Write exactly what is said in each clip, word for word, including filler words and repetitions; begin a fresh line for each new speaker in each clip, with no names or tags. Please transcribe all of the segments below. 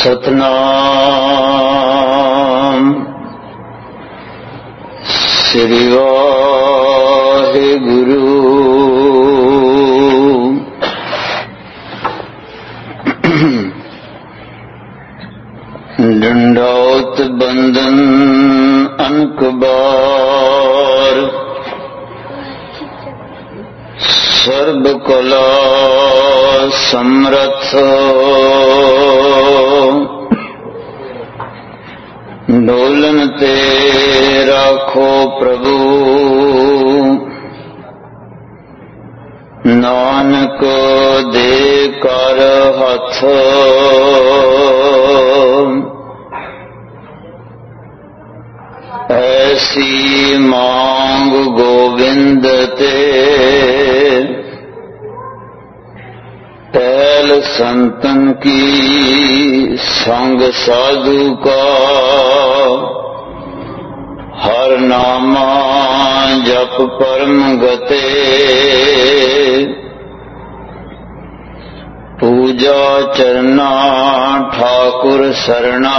ਸਤਨਾਮ ਸ੍ਰੀ ਵਾਹਿਗੁਰੂ। ਡੰਡੌਤ ਬੰਦਨ ਅਨਕ ਬਾਰ, ਸਰਬ ਕਲਾ ਸਮਰਥ। ਡੋਲਨ ਤੇ ਰਾਖੋ ਪ੍ਰਭੂ, ਨਾਨਕ ਦੇ ਕਰ ਹੱਥ। ਐਸੀ ਮਾਂਗ ਗੋਬਿੰਦ ਤੇ, ਟਹਿਲ ਸੰਤਨ ਕੀ ਸੰਗ ਸਾਧੂ ਕਾ। ਹਰ ਨਾਮਾ ਜਪ ਪਰਮ ਗਤੇ, ਪੂਜਾ ਚਰਨਾ ਠਾਕੁਰ ਸਰਣਾ।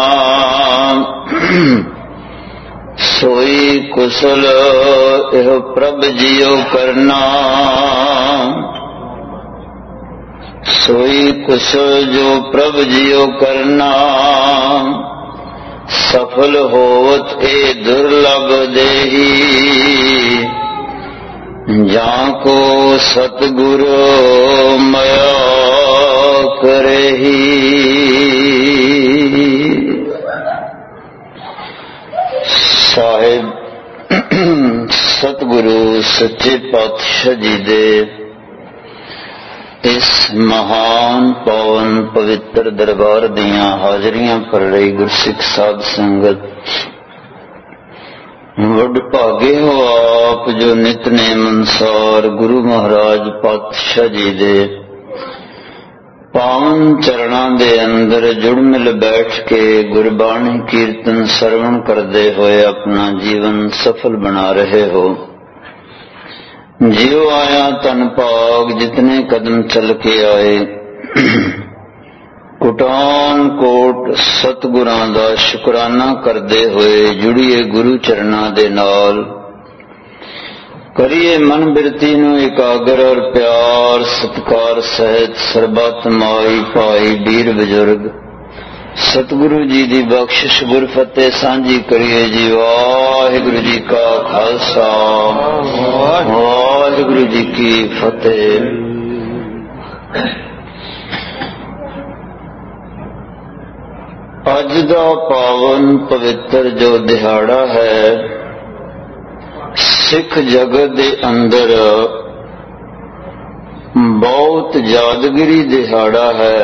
ਸੋਈ ਕੁਸਲ ਇਹ ਪ੍ਰਭ ਜੀਉ ਕਰਨਾ, ਸੋਈ ਕੁਸਲ ਜੋ ਪ੍ਰਭ ਜੀਉ ਕਰਨਾ। ਸਫਲ ਹੋਵਤ ਇਹ ਦੁਰਲਭ ਦੇਹੀ, ਜਾਂ ਕੋ ਸਤਿਗੁਰ ਮਇਆ ਕਰੇਹੀ। ਸਾਹਿਬ ਸਤਿਗੁਰੂ ਸੱਚੇ ਪਾਤਸ਼ਾਹ ਜੀ ਦੇ ਇਸ ਮਹਾਨ ਪਾਵਨ ਪਵਿੱਤਰ ਦਰਬਾਰ ਦੀਆਂ ਹਾਜ਼ਰੀਆਂ ਭਰ ਰਹੀ ਗੁਰਸਿੱਖ ਸਾਧ ਸੰਗਤ, ਵੱਡ ਭਾਗੇ ਹੋ ਆਪ ਜੋ ਨਿਤਨੇਮ ਅਨੁਸਾਰ ਗੁਰੂ ਮਹਾਰਾਜ ਪਾਤਸ਼ਾਹ ਜੀ ਦੇ ਪਾਵਨ ਚਰਣਾਂ ਦੇ ਅੰਦਰ ਜੁੜ ਮਿਲ ਬੈਠ ਕੇ ਗੁਰਬਾਣੀ ਕੀਰਤਨ ਸਰਵਣ ਕਰਦੇ ਹੋਏ ਆਪਣਾ ਜੀਵਨ ਸਫਲ ਬਣਾ ਰਹੇ ਹੋ। ਜਿਉ ਆਇਆ ਤਨ ਭਾਗ ਜਿਤਨੇ ਕਦਮ ਚਲ ਕੇ ਆਏ, ਕੋਟਾਨ ਕੋਟ ਸਤਿਗੁਰਾਂ ਦਾ ਸ਼ੁਕਰਾਨਾ ਕਰਦੇ ਹੋਏ ਜੁੜੀਏ ਗੁਰੂ ਚਰਨਾਂ ਦੇ ਨਾਲ। ਕਰੀਏ ਮਨ ਬਿਰਤੀ ਨੂੰ ਇਕਾਗਰ ਔਰ ਪਿਆਰ ਸਤਿਕਾਰ ਸਹਿਤ ਸਰਬੱਤ ਮਾਈ ਭਾਈ ਵੀਰ ਬਜ਼ੁਰਗ ਸਤਿਗੁਰੂ ਜੀ ਦੀ ਬਖਸ਼ਿਸ਼ ਗੁਰਫਤਿਹ ਸਾਂਝੀ ਕਰੀਏ ਜੀ। ਵਾਹਿਗੁਰੂ ਜੀ ਕਾ ਖਾਲਸਾ, ਵਾਹਿਗੁਰੂ ਜੀ ਕੀ ਫਤਿਹ। ਅੱਜ ਦਾ ਪਾਵਨ ਪਵਿੱਤਰ ਜੋ ਦਿਹਾੜਾ ਹੈ, ਸਿੱਖ ਜਗਤ ਦੇ ਅੰਦਰ ਬਹੁਤ ਯਾਦਗਾਰੀ ਦਿਹਾੜਾ ਹੈ,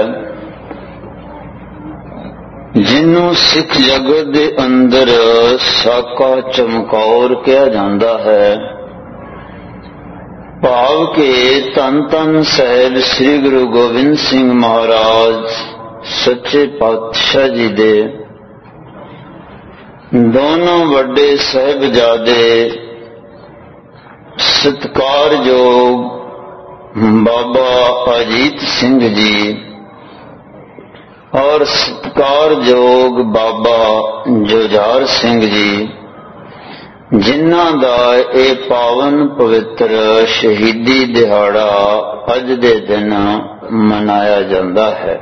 ਜਿਹਨੂੰ ਸਿੱਖ ਜਗਤ ਦੇ ਅੰਦਰ ਸਾਕਾ ਚਮਕੌਰ ਕਿਹਾ ਜਾਂਦਾ ਹੈ। ਭਾਵ ਕਿ ਧੰਨ ਧੰਨ ਸਾਹਿਬ ਸ੍ਰੀ ਗੁਰੂ ਗੋਬਿੰਦ ਸਿੰਘ ਮਹਾਰਾਜ ਸੱਚੇ ਪਾਤਸ਼ਾਹ ਜੀ ਦੇ ਦੋਨੋਂ ਵੱਡੇ ਸਾਹਿਬਜ਼ਾਦੇ ਸਤਿਕਾਰਯੋਗ ਬਾਬਾ ਅਜੀਤ ਸਿੰਘ ਜੀ ਔਰ ਸਤਿਕਾਰਯੋਗ ਬਾਬਾ ਜੁਝਾਰ ਸਿੰਘ ਜੀ, ਜਿਨ੍ਹਾਂ ਦਾ ਇਹ ਪਾਵਨ ਪਵਿੱਤਰ ਸ਼ਹੀਦੀ ਦਿਹਾੜਾ ਅੱਜ ਦੇ ਦਿਨ ਮਨਾਇਆ ਜਾਂਦਾ ਹੈ।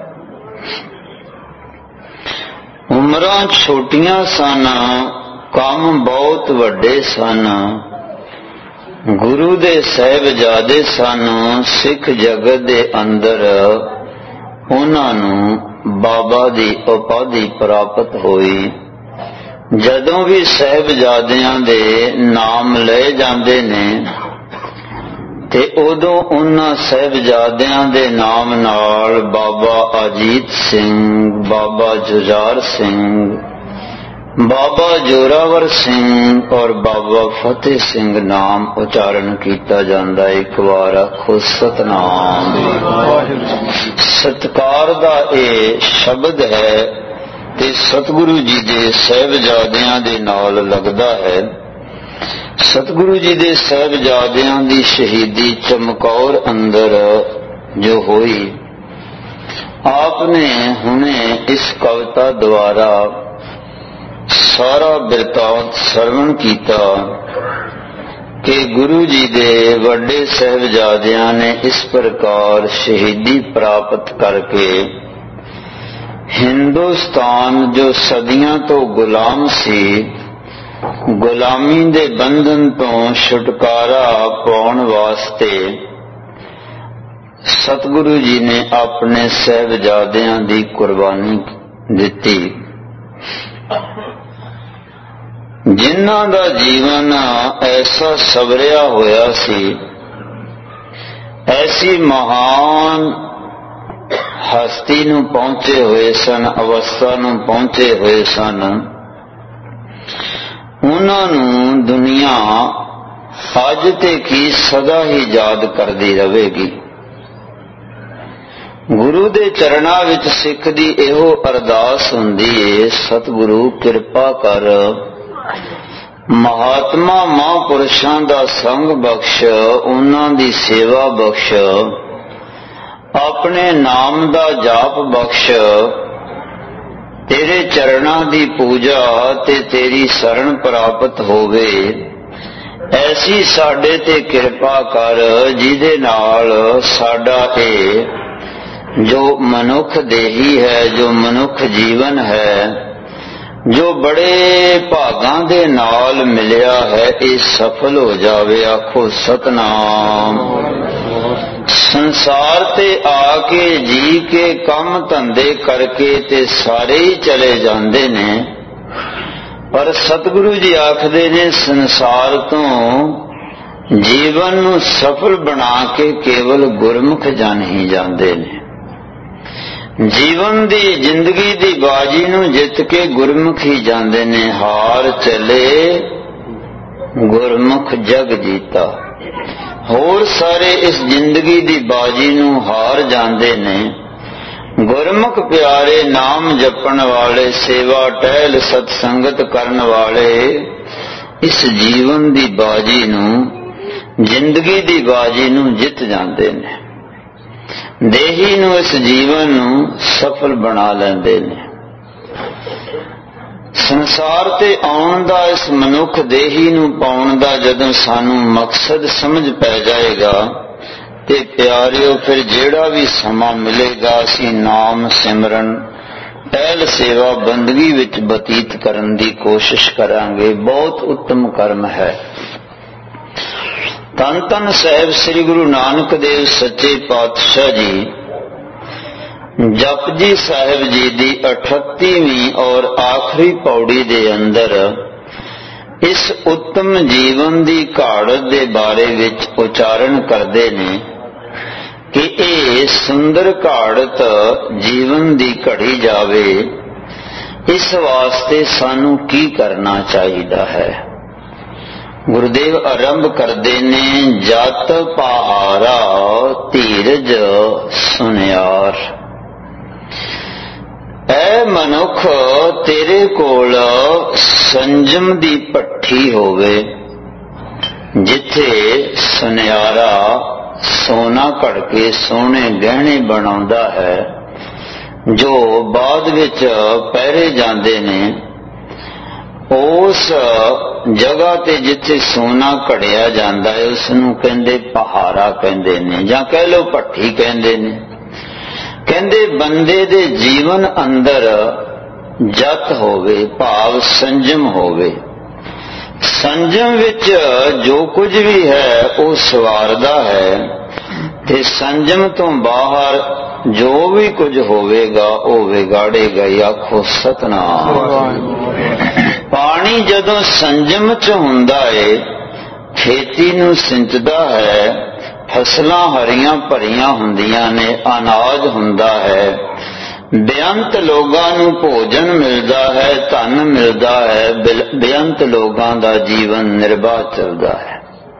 ਉਮਰਾਂ ਛੋਟੀਆਂ ਸਨ, ਕੰਮ ਬਹੁਤ ਵੱਡੇ ਸਨ। ਗੁਰੂ ਦੇ ਸਾਹਿਬਜ਼ਾਦੇ ਸਨ। ਸਿੱਖ ਜਗਤ ਦੇ ਅੰਦਰ ਉਹਨਾਂ ਨੂੰ ਬਾਬਾ ਦੀ ਉਪਾਧੀ ਪ੍ਰਾਪਤ ਹੋਈ। ਜਦੋਂ ਵੀ ਸਾਹਿਬਜ਼ਾਦਿਆਂ ਦੇ ਨਾਮ ਲਏ ਜਾਂਦੇ ਨੇ ਤੇ ਉਦੋਂ ਉਹਨਾਂ ਸਾਹਿਬਜ਼ਾਦਿਆਂ ਦੇ ਨਾਮ ਨਾਲ ਬਾਬਾ ਅਜੀਤ ਸਿੰਘ, ਬਾਬਾ ਜੁਝਾਰ ਸਿੰਘ, ਬਾਬਾ ਜੋਰਾਵਰ ਸਿੰਘ ਔਰ ਬਾਬਾ ਫਤਿਹ ਸਿੰਘ ਨਾਮ ਉਚਾਰਨ ਕੀਤਾ ਜਾਂਦਾ। ਇੱਕ ਵਾਰ ਆਖੋ ਸਤਨਾਮ। ਸਤਿਕਾਰ ਦਾ ਇਹ ਸ਼ਬਦ ਹੈ ਤੇ ਸਤਿਗੁਰੂ ਜੀ ਦੇ ਸਾਹਿਬਜ਼ਾਦਿਆਂ ਦੇ ਨਾਲ ਲੱਗਦਾ ਹੈ। ਸਤਿਗੁਰੂ ਜੀ ਦੇ ਸਾਹਿਬਜ਼ਾਦਿਆਂ ਦੀ ਸ਼ਹੀਦੀ ਚਮਕੌਰ ਅੰਦਰ ਜੋ ਹੋਈ, आपने हुणे इस कविता द्वारा सारा बिरतांत श्रवण कीता कि गुरु जी दे वड्डे साहिबजादियां ने इस प्रकार शहीदी प्राप्त करके हिंदुस्तान जो सदियां तो गुलाम सी गुलामी दे बंधन तो छुटकारा पाउण वास्ते सतगुरु जी ने अपने साहिबजादियां दी कुर्बानी दिती। जिन्हां दा जीवन ऐसा सवरिया होया सी, ऐसी महान हस्ती नूं पहुंचे हुए सन, अवस्था नूं पहुंचे हुए सन, उन्हां नूं दुनिया अज ते की सदा ही याद करदी रहेगी। गुरु दे चरणां विच सिख दी इहो अरदास हुंदी है, सतगुरु किरपा कर, महात्मा महापुरुषां दा संग बख्श, उन्हां दी सेवा बख्श, अपने नाम दा जाप बख्श, तेरे चरणां दी पूजा ते तेरी शरण प्राप्त होवे, ऐसी साडे ते किरपा कर जिहदे नाल साडा ए जो मनुख देही है, जो मनुख जीवन है, जो बड़े भागां दे नाल मिलिया है, ये सफल हो जावे। आखो सतनाम। संसार ते आके जी के काम धंधे करके ते सारे ही चले जांदे ने, पर सतगुरु जी आखदे ने संसार तो जीवन नूं सफल बना के केवल गुरमुख जन ही जांदे ने। जीवन दी जिंदगी दी बाजी नूं जित के गुरमुख ही जांदे ने। हार चले गुरमुख जग जीता। होर सारे इस जिंदगी दी बाजी नूं हार जांदे ने। गुरमुख प्यारे नाम जपण वाले, सेवा टहल सतसंगत करन वाले इस जीवन दी बाजी नूं, जिंदगी दी बाजी नूं जित जांदे ने। देही नूं इस जीवन नूं सफल बना लैंदे ने। संसार ते आउण दा, इस मनुख देही नूं पाउण दा जदों सानू मकसद समझ पै जाएगा ते प्यारिओ फिर जेड़ा भी समा मिलेगा असीं नाम सिमरन टहल सेवा बंदगी विच बतीत करन दी कोशिश करांगे। बहुत उत्तम कर्म है। धन धन साहिब श्री गुरु नानक देव सच्चे पातशाह जी जपजी साहिब जी दी अठत्तीवीं और आखिरी पौड़ी दे अंदर इस उत्तम जीवन दी घाड़त दे बारे विच उचारण करदे ने कि ये सुंदर घाड़त जीवन दी घड़ी जावे, इस वास्ते सानू की करना चाहिदा है। गुरुदेव आरंभ करते ने, जत पहारा धीरज सुनियार। ऐ मनुख तेरे कोल संजम दी भट्ठी होवे, जिथे सुनियारा सोना घड़ के सोने गहने बनाउंदा है, जो बाद विच पहरे जांदे ने। उस जगह ते जिथे सोना घड़िया जांदा है उसनूं कहंदे पहारा कहंदे ने, जां कह लो भट्ठी कहंदे ने। कहंदे बंदे दे जीवन अंदर जत होवे, भाव संजम होवे। संजम विच जो कुछ भी है वो सवारदा है, ते संजम तो बाहर जो भी कुछ होवेगा वो विगाड़ेगा। आखो सतनाम। पानी जदों संजम च हुंदा है, खेती नूं सिंचदा है, फसलां हरियां भरियां हुंदियां ने, अनाज हुंदा है, बेअंत लोगां नूं भोजन मिलदा है, धन मिलदा है, बेअंत लोगां दा जीवन निर्बाह चलदा है।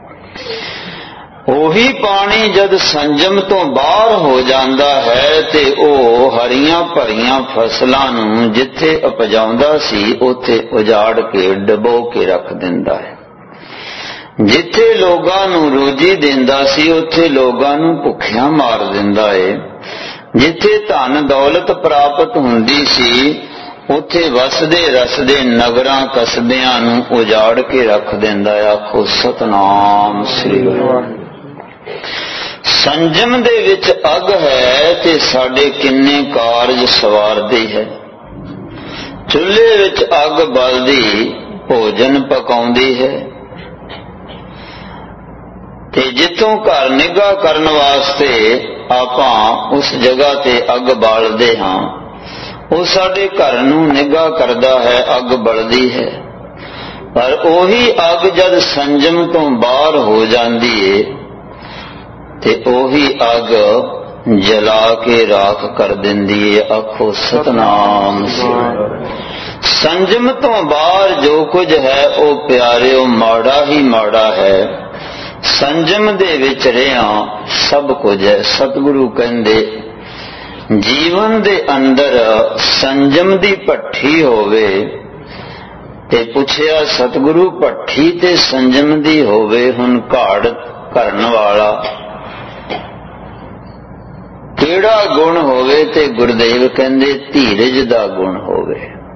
ਉਹੀ पानी जद संजम तो बाहर हो जाता है ते ओ हरियां भरियां फसलां नूं जिथे उपजाउंदा सी उथे उजाड़ के डबो के रख दिंदा है। जिथे लोगां नूं रोजी दिंदा सी उथे लोगां नूं भुखियां मार दिंदा है। ਜਿੱਥੇ ਧਨ ਦੌਲਤ ਪ੍ਰਾਪਤ ਹੁੰਦੀ ਸੀ ਉੱਥੇ ਵਸਦੇ ਰਸਦੇ ਨਗਰਾਂ ਕਸਬਿਆਂ ਨੂੰ ਉਜਾੜ ਕੇ ਰੱਖ ਦਿੰਦਾ। ਆਖੋ ਸਤਨਾਮ ਸ੍ਰੀ ਵਾਹਿਗੁਰੂ। ਸੰਜਮ ਦੇ ਵਿੱਚ ਅੱਗ ਹੈ ਤੇ ਸਾਡੇ ਕਿੰਨੇ ਕਾਰਜ ਸਵਾਰਦੀ ਹੈ। ਚੁੱਲ੍ਹੇ ਵਿੱਚ ਅੱਗ ਬਲਦੀ ਭੋਜਨ ਪਕਾਉਂਦੀ ਹੈ ਤੇ ਜਿੱਥੋਂ ਘਰ ਨਿੱਘਾ ਕਰਨ ਵਾਸਤੇ ਆਪਾਂ ਉਸ ਜਗ੍ਹਾ ਤੇ ਅੱਗ ਬਾਲਦੇ ਹਾਂ ਉਹ ਸਾਡੇ ਘਰ ਨੂੰ ਨਿੱਘਾ ਕਰਦਾ ਹੈ, ਅੱਗ ਬਲਦੀ ਹੈ। ਪਰ ਉਹੀ ਅੱਗ ਜਦ ਸੰਜਮ ਤੋਂ ਬਾਹਰ ਹੋ ਜਾਂਦੀ ਏ ਤੇ ਉਹੀ ਅੱਗ ਜਲਾ ਕੇ ਰਾਖ ਕਰ ਦਿੰਦੀ ਏ। ਆਖੋ ਸਤਨਾਮ। ਸੰਜਮ ਤੋਂ ਬਾਹਰ ਜੋ ਕੁਝ ਹੈ ਉਹ ਪਿਆਰਿਓ ਮਾੜਾ ਹੀ ਮਾੜਾ ਹੈ। ਸੰਜਮ ਦੇ ਵਿੱਚ ਰਿਹਾ ਸਭ ਕੁਝ ਹੈ। ਸਤਿਗੁਰੂ ਕਹਿੰਦੇ ਜੀਵਨ ਦੇ ਅੰਦਰ ਸੰਜਮ ਦੀ ਭੱਠੀ ਹੋਵੇ ਤੇ ਪੁੱਛਿਆ ਸਤਿਗੁਰੂ ਭੱਠੀ ਤੇ ਸੰਜਮ ਦੀ ਹੋਵੇ ਹੁਣ ਘਾੜ ਕਰਨ ਵਾਲਾ ਕਿਹੜਾ ਗੁਣ ਹੋਵੇ ਤੇ ਗੁਰਦੇਵ ਕਹਿੰਦੇ ਧੀਰਜ ਦਾ ਗੁਣ ਹੋਵੇ।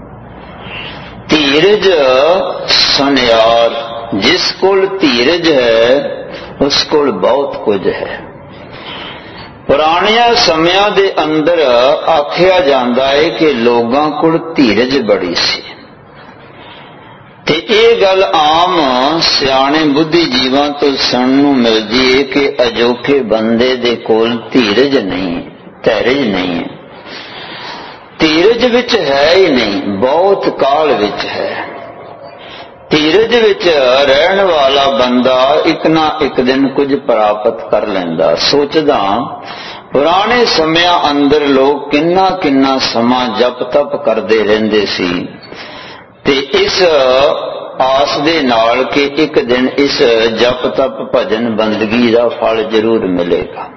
ਧੀਰਜ ਸੁਨਿਆਰ, ਜਿਸ ਕੋਲ ਧੀਰਜ ਹੈ ਉਸ ਕੋਲ ਬਹੁਤ ਕੁਝ ਹੈ। ਪੁਰਾਣਿਆਂ ਸਮਿਆਂ ਦੇ ਅੰਦਰ ਆਖਿਆ ਜਾਂਦਾ ਹੈ ਕਿ ਲੋਕਾਂ ਕੋਲ ਧੀਰਜ ਬੜੀ ਸੀ ਤੇ ਇਹ ਗੱਲ ਆਮ ਸਿਆਣੇ ਬੁੱਧੀਜੀਵਾਂ ਤੋਂ ਸੁਣਨ ਨੂੰ ਮਿਲਦੀ ਹੈ ਕਿ ਅਜੋਕੇ ਬੰਦੇ ਦੇ ਕੋਲ ਧੀਰਜ ਨਹੀਂ, ਧੈਰਜ ਨਹੀਂ ਹੈ। ਧੀਰਜ ਵਿੱਚ ਹੈ ਹੀ ਨਹੀਂ, ਬਹੁਤ ਕਾਲ ਵਿੱਚ ਹੈ। ਧੀਰਜ ਵਿੱਚ ਰਹਿਣ ਵਾਲਾ ਬੰਦਾ ਇੱਕ ਨਾ ਇੱਕ ਦਿਨ ਕੁਝ ਪ੍ਰਾਪਤ ਕਰ ਲੈਂਦਾ। ਸੋਚਦਾ ਪੁਰਾਣੇ ਸਮਿਆਂ ਅੰਦਰ ਲੋਕ ਕਿੰਨਾ ਕਿੰਨਾ ਸਮਾਂ ਜਪ ਤਪ ਕਰਦੇ ਰਹਿੰਦੇ ਸੀ ਤੇ ਇਸ ਆਸ ਦੇ ਨਾਲ ਕਿ ਇੱਕ ਦਿਨ ਇਸ ਜਪ ਤਪ ਭਜਨ ਬੰਦਗੀ ਦਾ ਫਲ ਜ਼ਰੂਰ ਮਿਲੇਗਾ।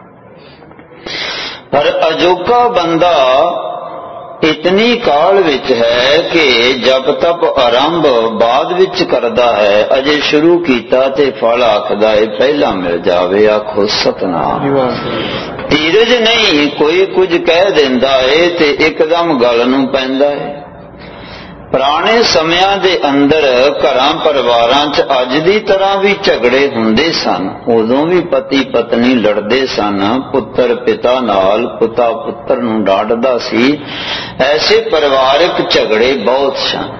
ਪਰ ਅਜੋਕਾ ਬੰਦਾ ਇਤਨੀ ਕਾਲ ਵਿੱਚ ਹੈ ਕਿ ਜਪ ਤਪ ਆਰੰਭ ਬਾਅਦ ਵਿੱਚ ਕਰਦਾ ਹੈ, ਅਜੇ ਸ਼ੁਰੂ ਕੀਤਾ ਤੇ ਫਲ ਆਖਦਾ ਹੈ ਪਹਿਲਾਂ ਮਿਲ ਜਾਵੇ। ਆਖੋ ਸਤਨਾਮ। ਧੀਰਜ ਨਹੀਂ, ਕੋਈ ਕੁਝ ਕਹਿ ਦਿੰਦਾ ਏ ਤੇ ਇੱਕਦਮ ਗੱਲ ਨੂੰ ਪੈਂਦਾ ਹੈ। ਪੁਰਾਣੇ ਸਮਿਆਂ ਦੇ ਅੰਦਰ ਘਰਾਂ ਪਰਿਵਾਰਾਂ 'ਚ ਅੱਜ ਦੀ ਤਰ੍ਹਾਂ ਵੀ ਝਗੜੇ ਹੁੰਦੇ ਸਨ। ਉਦੋਂ ਵੀ ਪਤੀ ਪਤਨੀ ਲੜਦੇ ਸਨ, ਪੁੱਤਰ ਪਿਤਾ ਨਾਲ, ਪਿਤਾ ਪੁੱਤਰ ਨੂੰ ਡਾਂਟਦਾ ਸੀ। ਐਸੇ ਪਰਿਵਾਰਕ ਝਗੜੇ ਬਹੁਤ ਸਨ।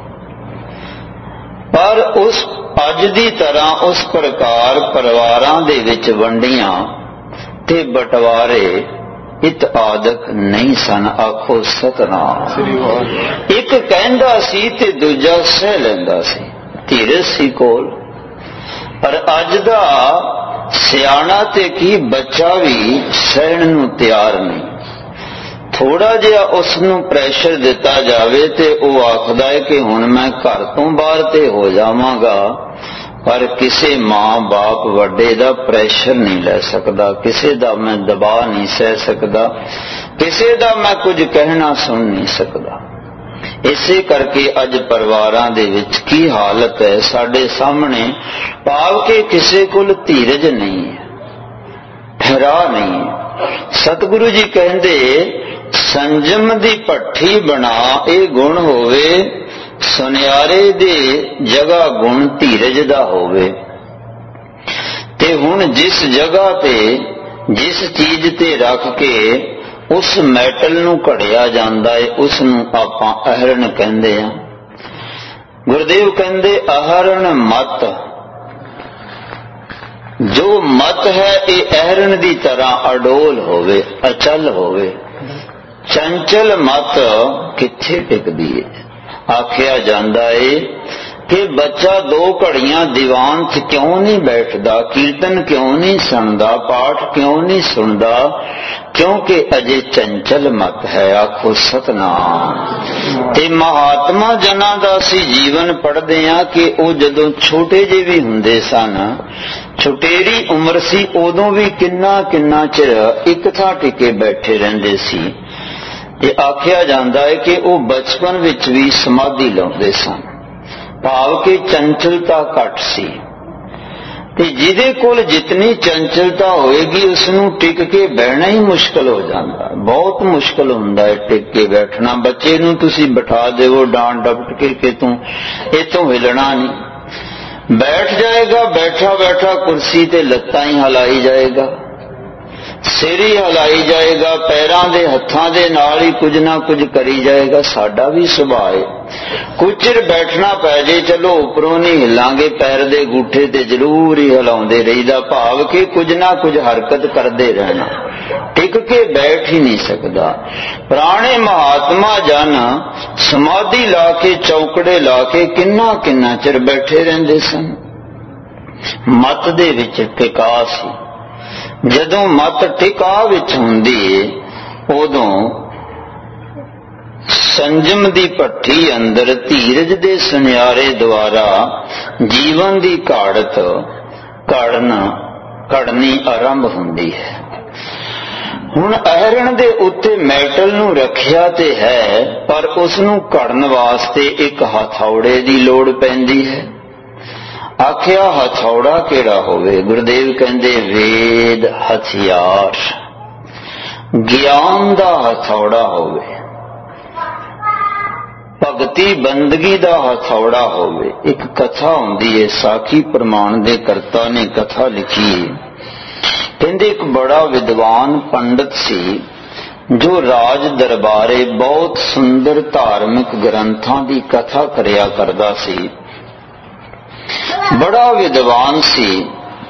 ਪਰ ਉਸ ਅੱਜ ਦੀ ਤਰ੍ਹਾਂ ਉਸ ਪ੍ਰਕਾਰ ਪਰਿਵਾਰਾਂ ਦੇ ਵਿੱਚ ਵੰਡੀਆਂ ਤੇ ਬਟਵਾਰੇ ਇਤ ਆਦਿਕ ਨਹੀਂ ਸਨ। ਆਖੋ ਸਤਨਾਮ। ਇੱਕ ਕਹਿੰਦਾ ਸੀ ਤੇ ਦੂਜਾ ਸਹਿ ਲੈਂਦਾ ਸੀ, ਧੀਰਜ ਸੀ ਕੋਲ। ਪਰ ਅੱਜ ਦਾ ਸਿਆਣਾ ਤੇ ਕੀ ਬੱਚਾ ਵੀ ਸਹਿਣ ਨੂੰ ਤਿਆਰ ਨਹੀਂ। ਥੋੜਾ ਜਿਹਾ ਉਸ ਨੂੰ ਪ੍ਰੈਸ਼ਰ ਦਿੱਤਾ ਜਾਵੇ ਤੇ ਉਹ ਆਖਦਾ ਹੈ ਕਿ ਹੁਣ ਮੈਂ ਘਰ ਤੋਂ ਬਾਹਰ ਤੇ ਹੋ ਜਾਵਾਂਗਾ, ਪਰ ਕਿਸੇ ਮਾਂ ਬਾਪ ਵੱਡੇ ਦਾ ਪ੍ਰੈਸ਼ਰ ਨਹੀਂ ਲੈ ਸਕਦਾ, ਕਿਸੇ ਦਾ ਮੈਂ ਦਬਾਅ ਨਹੀਂ ਸਹਿ ਸਕਦਾ, ਕਿਸੇ ਦਾ ਮੈਂ ਕੁਝ ਕਹਿਣਾ ਸੁਣ ਨਹੀਂ ਸਕਦਾ। ਇਸੇ ਕਰਕੇ ਅੱਜ ਪਰਿਵਾਰਾਂ ਦੇ ਵਿੱਚ ਕੀ ਹਾਲਤ ਹੈ ਸਾਡੇ ਸਾਹਮਣੇ, ਭਾਵ ਕਿ ਕਿਸੇ ਕੋਲ ਧੀਰਜ ਨਹੀਂ ਹੈ, ਠਹਿਰਾ ਨਹੀਂ ਹੈ। ਸਤਿਗੁਰੂ ਜੀ ਕਹਿੰਦੇ ਸੰਜਮ ਦੀ ਭੱਠੀ ਬਣਾ, ਇਹ ਗੁਣ ਹੋਵੇ ਸੁਨਿਆਰੇ ਦੇ ਜਗ੍ਹਾ ਗੁਣ ਧੀਰਜ ਦਾ ਹੋਵੇ। ਤੇ ਹੁਣ ਜਿਸ ਜਗ੍ਹਾ ਤੇ ਜਿਸ ਚੀਜ਼ ਤੇ ਰੱਖ ਕੇ ਉਸ ਮੈਟਲ ਨੂੰ ਘੜਿਆ ਜਾਂਦਾ ਹੈ ਉਸ ਨੂੰ ਆਪਾਂ ਅਹਰਣ ਕਹਿੰਦੇ ਹਾਂ। ਗੁਰਦੇਵ ਕਹਿੰਦੇ ਅਹਰਣ ਮਤ, ਜੋ ਮਤ ਹੈ ਇਹ ਅਹਰਣ ਦੀ ਤਰ੍ਹਾਂ ਅਡੋਲ ਹੋਵੇ, ਅਚਲ ਹੋਵੇ। ਚੰਚਲ ਮਤ ਕਿੱਥੇ ਟਿਕਦੀ ਹੈ। ਆਖਿਆ ਜਾਂਦਾ ਏ ਕਿ ਬੱਚਾ ਦੋ ਘੜੀਆਂ ਦੀਵਾਨ 'ਚ ਕਿਉਂ ਨਹੀਂ ਬੈਠਦਾ, ਕੀਰਤਨ ਕਿਉਂ ਨਹੀਂ ਸੁਣਦਾ, ਪਾਠ ਕਿਉਂ ਨਹੀਂ ਸੁਣਦਾ, ਕਿਉਂਕਿ ਅਜੇ ਚੰਚਲ ਮਤ ਹੈ। ਆਖੋ ਸਤਨਾਮ। ਤੇ ਮਹਾਤਮਾ ਜਨਾਂ ਦਾ ਅਸੀਂ ਜੀਵਨ ਪੜ੍ਹਦੇ ਹਾਂ ਕਿ ਉਹ ਜਦੋਂ ਛੋਟੇ ਜਿਹੇ ਵੀ ਹੁੰਦੇ ਸਨ, ਛੁਟੇਰੀ ਉਮਰ ਸੀ, ਉਦੋਂ ਵੀ ਕਿੰਨਾ ਕਿੰਨਾ ਚਿਰ ਇੱਕ ਥਾਂ ਟਿਕੇ ਬੈਠੇ ਰਹਿੰਦੇ ਸੀ। ਇਹ ਆਖਿਆ ਜਾਂਦਾ ਹੈ ਕਿ ਉਹ ਬਚਪਨ ਵਿੱਚ ਵੀ ਸਮਾਧੀ ਲਾਉਂਦੇ ਸਨ, ਭਾਵ ਕਿ ਚੰਚਲਤਾ ਘੱਟ ਸੀ। ਤੇ ਜਿਹਦੇ ਕੋਲ ਜਿਤਨੀ ਚੰਚਲਤਾ ਹੋਏਗੀ ਉਸ ਨੂੰ ਟਿਕ ਕੇ ਬਹਿਣਾ ਹੀ ਮੁਸ਼ਕਲ ਹੋ ਜਾਂਦਾ, ਬਹੁਤ ਮੁਸ਼ਕਲ ਹੁੰਦਾ ਹੈ ਟਿਕ ਕੇ ਬੈਠਣਾ। ਬੱਚੇ ਨੂੰ ਤੁਸੀਂ ਬਿਠਾ ਦੇਵੋ ਡਾਂਟ ਡਪਟ ਕੇ ਕਿ ਤੂੰ ਇੱਥੋਂ ਹਿਲਣਾ ਨਹੀਂ, ਬੈਠ ਜਾਏਗਾ, ਬੈਠਾ ਬੈਠਾ ਕੁਰਸੀ ਤੇ ਲੱਤਾਂ ਹੀ ਹਿਲਾਈ ਜਾਏਗਾ, ਸਿਰ ਹੀ ਹਿਲਾਈ ਜਾਏਗਾ, ਪੈਰਾਂ ਦੇ ਹੱਥਾਂ ਦੇ ਨਾਲ ਹੀ ਕੁਝ ਨਾ ਕੁਝ ਕਰੀ ਜਾਏਗਾ। ਸਾਡਾ ਵੀ ਸੁਭਾਅ ਹੈ, ਕੁਝ ਚਿਰ ਬੈਠਣਾ ਪੈ ਜੇ, ਚਲੋ ਉੱਪਰੋਂ ਨਹੀਂ ਹਿਲਾਂਗੇ, ਪੈਰ ਦੇ ਗੂਠੇ ਤੇ ਜ਼ਰੂਰ ਹੀ ਹਿਲਾਉਂਦੇ ਰਹੀਦਾ, ਭਾਵ ਕਿ ਕੁਝ ਨਾ ਕੁਝ ਹਰਕਤ ਕਰਦੇ ਰਹਿਣਾ, ਟਿਕ ਕੇ ਬੈਠ ਹੀ ਨਹੀਂ ਸਕਦਾ। ਪੁਰਾਣੇ ਮਹਾਤਮਾ ਜਨ ਸਮਾਧੀ ਲਾ ਕੇ, ਚੌਕੜੇ ਲਾ ਕੇ ਕਿੰਨਾ ਕਿੰਨਾ ਚਿਰ ਬੈਠੇ ਰਹਿੰਦੇ ਸਨ। ਮਤ ਦੇ ਵਿੱਚ ਟਿਕਾ ਸੀ। ਜਦੋਂ ਮਤ ਟਿਕਾ ਵਿੱਚ ਹੁੰਦੀ ਏ ਉਦੋਂ ਸੰਜਮ ਦੀ ਭੱਠੀ ਅੰਦਰ ਧੀਰਜ ਦੇ ਸੁਨਿਆਰੇ ਦੁਆਰਾ ਜੀਵਨ ਦੀ ਘਾੜਤ ਘੜਨਾ ਘੜਨੀ ਆਰੰਭ ਹੁੰਦੀ ਹੈ। ਹੁਣ ਅਹਰਣ ਦੇ ਉੱਤੇ ਮੈਟਲ ਨੂੰ ਰੱਖਿਆ ਤੇ ਹੈ, ਪਰ ਉਸ ਨੂੰ ਘੜਨ ਵਾਸਤੇ ਇੱਕ ਹਥੌੜੇ ਦੀ ਲੋੜ ਪੈਂਦੀ ਹੈ। ਆਖਿਆ ਹਥੌੜਾ ਕਿਹੜਾ ਹੋਵੇ? ਗੁਰਦੇਵ ਕਹਿੰਦੇ ਵੇਦ ਹਥਿਆਰ, ਗਿਆਨ ਦਾ ਹਥੌੜਾ ਹੋਵੇ, ਭਗਤੀ ਬੰਦਗੀ ਦਾ ਹਥੌੜਾ ਹੋਵੇ। ਇੱਕ ਕਥਾ ਹੁੰਦੀ ਹੈ, ਸਾਖੀ ਪ੍ਰਮਾਣ ਦੇ ਕਰਤਾ ਨੇ ਕਥਾ ਲਿਖੀ। ਕਹਿੰਦੇ ਇੱਕ ਬੜਾ ਵਿਦਵਾਨ ਪੰਡਤ ਸੀ ਜੋ ਰਾਜ ਦਰਬਾਰੇ ਬਹੁਤ ਸੁੰਦਰ ਧਾਰਮਿਕ ਗ੍ਰੰਥਾਂ ਦੀ ਕਥਾ ਕਰਿਆ ਕਰਦਾ ਸੀ। ਬੜਾ ਵਿਦਵਾਨ ਸੀ।